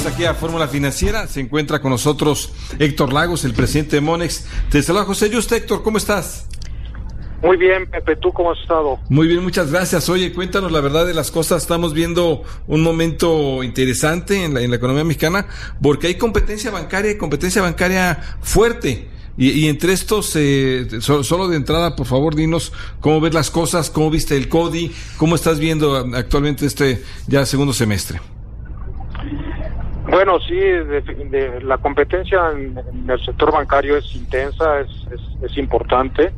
aquí a Fórmula Financiera. Se encuentra con nosotros Héctor Lagos, el presidente de Monex. Te saluda José Yuste. Héctor, ¿cómo estás? Muy bien, Pepe, ¿tú cómo has estado? Muy bien, muchas gracias. Oye, cuéntanos la verdad de las cosas. Estamos viendo un momento interesante en la economía mexicana, porque hay competencia bancaria fuerte. Y entre estos, solo de entrada, por favor, dinos cómo ves las cosas, cómo viste el CODI, cómo estás viendo actualmente ya segundo semestre. Bueno, sí, la competencia en el sector bancario es intensa, es importante.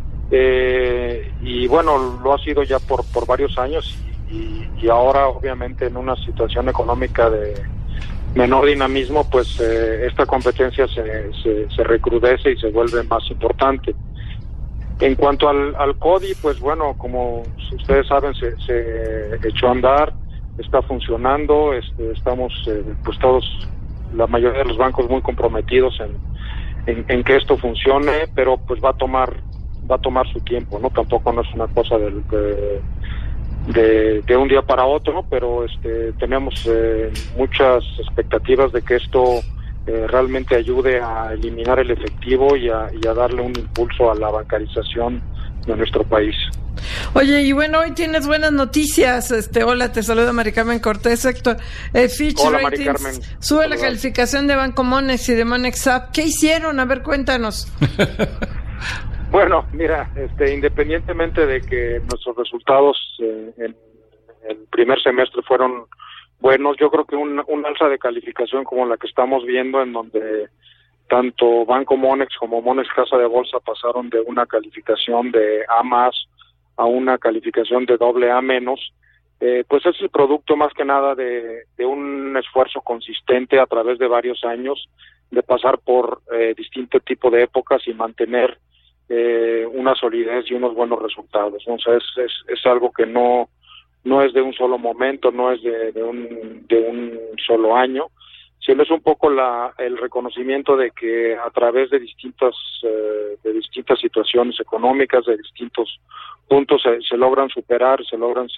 Y bueno, lo ha sido ya por varios años y ahora obviamente en una situación económica de menor dinamismo, pues esta competencia se recrudece y se vuelve más importante. En cuanto al CODI, pues bueno, como ustedes saben, se echó a andar, está funcionando, estamos pues todos, la mayoría de los bancos muy comprometidos en que esto funcione, pero pues va a tomar su tiempo, ¿no? Tampoco no es una cosa de un día para otro, pero tenemos muchas expectativas de que esto realmente ayude a eliminar el efectivo y a darle un impulso a la bancarización de nuestro país. Oye, y bueno, hoy tienes buenas noticias. Hola, te saluda Mari Carmen Cortés. Héctor, Fitch Hola, Ratings Mari Carmen. Sube la calificación de Banco Monex y de Monex Up. ¿Qué hicieron? A ver, cuéntanos. Bueno, mira, independientemente de que nuestros resultados en el primer semestre fueron buenos, yo creo que un alza de calificación como la que estamos viendo, en donde tanto Banco Monex como Monex Casa de Bolsa pasaron de una calificación de A+ a una calificación de AA-, pues es el producto más que nada de un esfuerzo consistente a través de varios años, de pasar por distinto tipo de épocas y mantener una solidez y unos buenos resultados, ¿no? O sea, es algo que no es de un solo momento, no es de un solo año, sino es un poco el reconocimiento de que a través de distintas situaciones económicas, de distintos puntos, se logran superar, se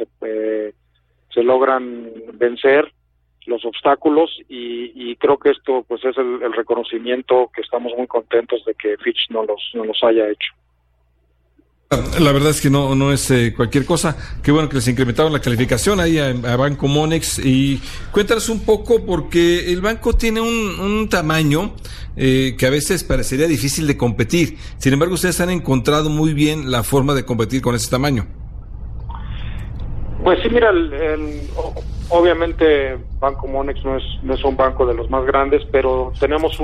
logran vencer los obstáculos y creo que esto pues es el reconocimiento que estamos muy contentos de que Fitch nos los haya hecho. La verdad es que no es cualquier cosa. Qué bueno que les incrementaron la calificación ahí a Banco Monex. Y cuéntanos un poco, porque el banco tiene un tamaño que a veces parecería difícil de competir. Sin embargo, ustedes han encontrado muy bien la forma de competir con ese tamaño. Pues sí, mira, obviamente Banco Monex no es un banco de los más grandes, pero tenemos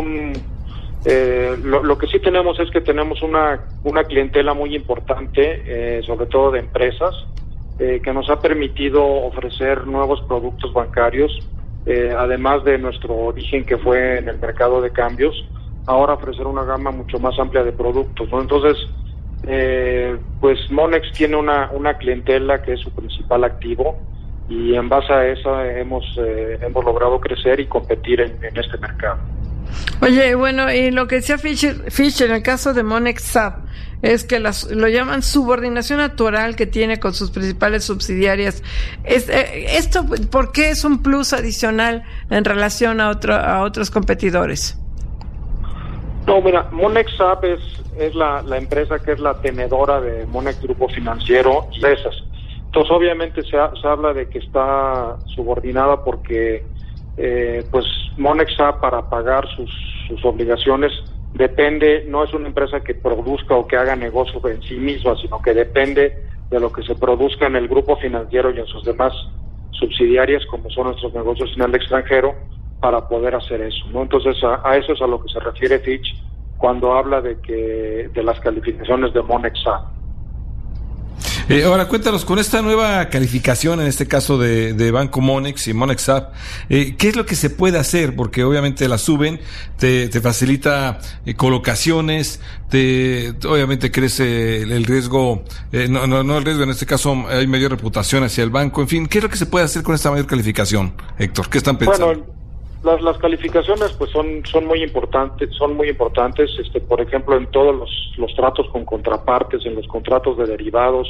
lo que sí tenemos es que tenemos una clientela muy importante, sobre todo de empresas, que nos ha permitido ofrecer nuevos productos bancarios, además de nuestro origen que fue en el mercado de cambios, ahora ofrecer una gama mucho más amplia de productos, ¿no? Entonces, pues Monex tiene una clientela que es su principal activo y en base a eso hemos logrado crecer y competir en este mercado. Oye, bueno, y lo que decía Fitch en el caso de Monex Up es que lo llaman subordinación natural que tiene con sus principales subsidiarias. ¿Esto por qué es un plus adicional en relación a otros competidores? No, mira, Monex Up es la empresa que es la tenedora de Monex Grupo Financiero y esas. Entonces, obviamente se habla de que está subordinada porque pues Monex Up, para pagar sus obligaciones, depende, no es una empresa que produzca o que haga negocio en sí misma, sino que depende de lo que se produzca en el grupo financiero y en sus demás subsidiarias, como son nuestros negocios en el extranjero, para poder hacer eso, ¿no? Entonces, a eso es a lo que se refiere Fitch cuando habla de las calificaciones de Monex Up. Ahora cuéntanos, con esta nueva calificación, en este caso de Banco Monex y Monex Up, ¿qué es lo que se puede hacer? Porque obviamente la suben, te facilita colocaciones, obviamente crece el riesgo, no el riesgo, en este caso hay mayor reputación hacia el banco, en fin, ¿qué es lo que se puede hacer con esta mayor calificación, Héctor? ¿Qué están pensando? Bueno, las calificaciones pues son muy importantes, por ejemplo, en todos los tratos con contrapartes, en los contratos de derivados,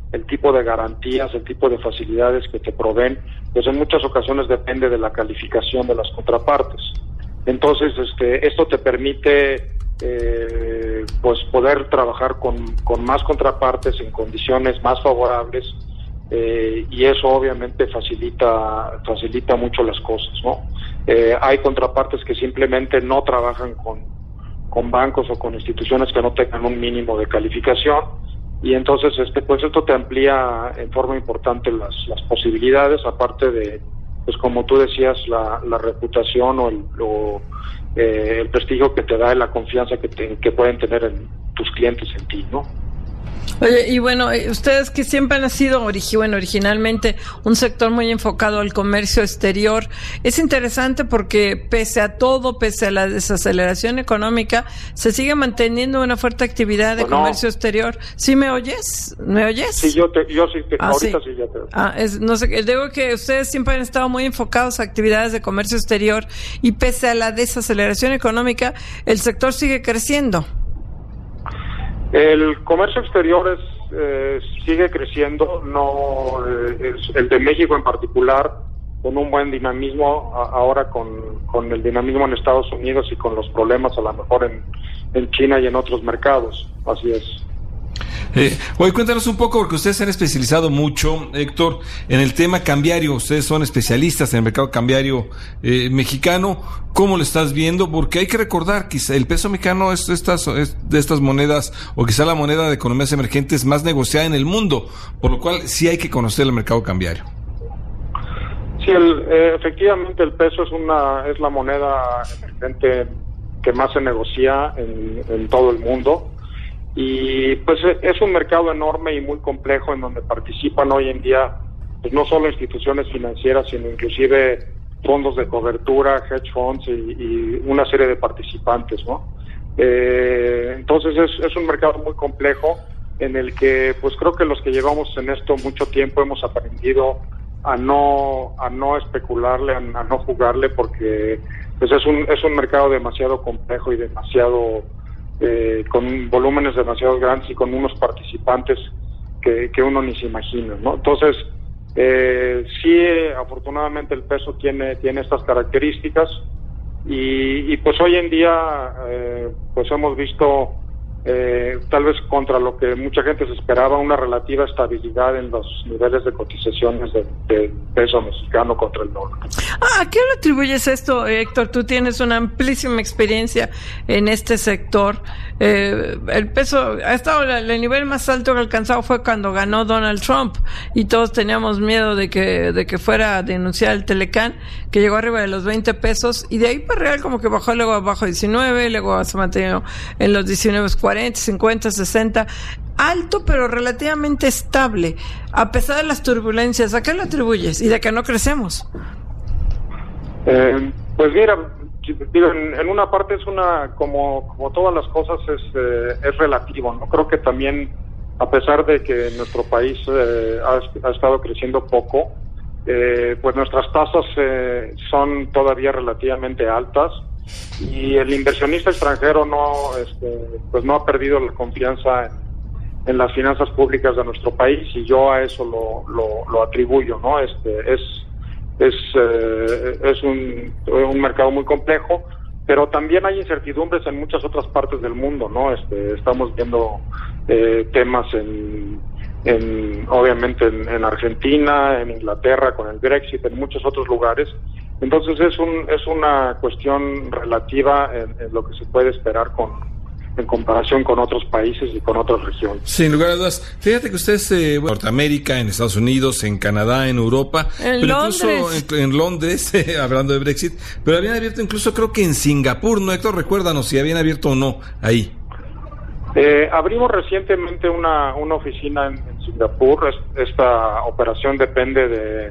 el tipo de garantías, el tipo de facilidades que te proveen, pues en muchas ocasiones depende de la calificación de las contrapartes. Entonces, esto te permite pues poder trabajar con más contrapartes en condiciones más favorables, y eso obviamente facilita mucho las cosas, ¿no? Hay contrapartes que simplemente no trabajan con bancos o con instituciones que no tengan un mínimo de calificación, y entonces pues esto te amplía en forma importante las posibilidades, aparte de, pues como tú decías, la reputación o el prestigio que te da y la confianza que pueden tener en tus clientes en ti, ¿no? Oye, y bueno, ustedes que siempre han sido originalmente un sector muy enfocado al comercio exterior, es interesante porque pese a todo, pese a la desaceleración económica, se sigue manteniendo una fuerte actividad de comercio exterior. ¿Sí me oyes? ¿Me oyes? Sí, yo sí, ahorita sí ya te... no sé, digo que ustedes siempre han estado muy enfocados a actividades de comercio exterior y pese a la desaceleración económica, el sector sigue creciendo. El comercio exterior sigue creciendo, el de México en particular, con un buen dinamismo, ahora con el dinamismo en Estados Unidos y con los problemas a lo mejor en China y en otros mercados, así es. Oye, cuéntanos un poco, porque ustedes se han especializado mucho, Héctor, en el tema cambiario. Ustedes son especialistas en el mercado cambiario mexicano. ¿Cómo lo estás viendo? Porque hay que recordar que el peso mexicano es de estas monedas, o quizá la moneda de economías emergentes más negociada en el mundo, por lo cual sí hay que conocer el mercado cambiario. Sí, efectivamente el peso es la moneda emergente que más se negocia en todo el mundo. Y pues es un mercado enorme y muy complejo en donde participan hoy en día pues no solo instituciones financieras, sino inclusive fondos de cobertura, hedge funds y una serie de participantes, ¿no? Entonces es un mercado muy complejo en el que pues creo que los que llevamos en esto mucho tiempo hemos aprendido a no especularle, a no jugarle, porque pues es un mercado demasiado complejo y demasiado con volúmenes demasiado grandes y con unos participantes que uno ni se imagina, ¿no? Entonces, sí, afortunadamente el peso tiene estas características y pues hoy en día pues hemos visto tal vez contra lo que mucha gente se esperaba, una relativa estabilidad en los niveles de cotizaciones del peso mexicano contra el dólar. ¿A qué le atribuyes esto, Héctor? Tú tienes una amplísima experiencia en este sector. El peso ha estado, el nivel más alto que ha alcanzado fue cuando ganó Donald Trump y todos teníamos miedo de que fuera a denunciar el Telecán, que llegó arriba de los 20 pesos y de ahí para real como que bajó, luego abajo 19, luego se mantuvo en los 19.40, 50, 60, alto pero relativamente estable, a pesar de las turbulencias. ¿A qué lo atribuyes? Y de que no crecemos. Pues mira, en una parte es como todas las cosas es relativo, ¿no? Creo que también, a pesar de que nuestro país ha estado creciendo poco, pues nuestras tasas son todavía relativamente altas y el inversionista extranjero pues no ha perdido la confianza en las finanzas públicas de nuestro país, y yo a eso lo atribuyo, ¿no? Es un mercado muy complejo, pero también hay incertidumbres en muchas otras partes del mundo, ¿no? Estamos viendo temas obviamente en Argentina, en Inglaterra con el Brexit, en muchos otros lugares. Entonces es una cuestión relativa en lo que se puede esperar en comparación con otros países y con otras regiones. Sin lugar a dudas. Fíjate que ustedes, en Norteamérica, en Estados Unidos, en Canadá, en Europa, pero incluso en Londres, hablando de Brexit, pero habían abierto incluso creo que en Singapur, ¿no, Héctor? Recuérdanos si habían abierto o no ahí. Abrimos recientemente una oficina en Singapur. Esta operación depende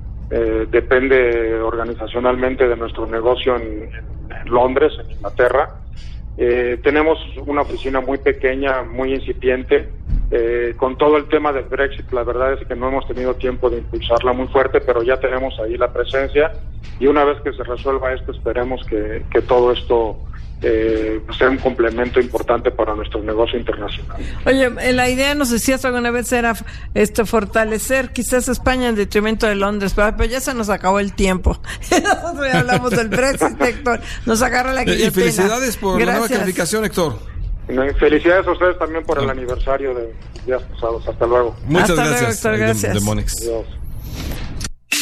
organizacionalmente de nuestro negocio en Londres, en Inglaterra. Tenemos una oficina muy pequeña, muy incipiente. Con todo el tema del Brexit, la verdad es que no hemos tenido tiempo de impulsarla muy fuerte, pero ya tenemos ahí la presencia, y una vez que se resuelva esto, esperemos que todo esto ser un complemento importante para nuestro negocio internacional. Oye, la idea, nos decías alguna vez, era fortalecer quizás España en detrimento de Londres, pero ya se nos acabó el tiempo. Nosotros ya hablamos del Brexit, Héctor. Nos agarra la guillotina. Y felicidades por la nueva calificación, Héctor. Felicidades a ustedes también por el aniversario de días pasados. Hasta luego. Muchas Hasta gracias. Luego, Héctor, gracias. De Monex. Adiós.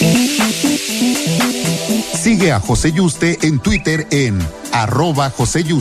Sigue a José Yuste en Twitter en @JoséYuste.